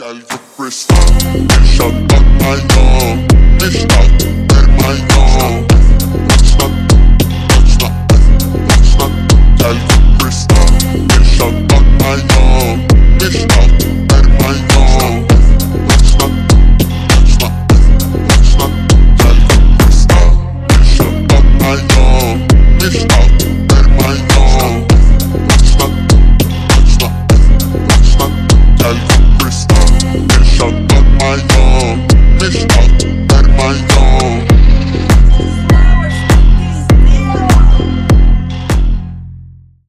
Gel Kıbrıs'ta yaşatmak aydan Niştat vermaydan Kaçtan, kaçtan, kaçtan Gel Kıbrıs'ta yaşatmak aydan Niştat vermaydan Kaçtan, kaçtan, kaçtan Gel Kıbrıs'ta yaşatmak aydan Niştat vermaydan Kaçtan, kaçtan, kaçtan Gel Kıbrıs'ta yaşatmak aydan Niştat vermaydan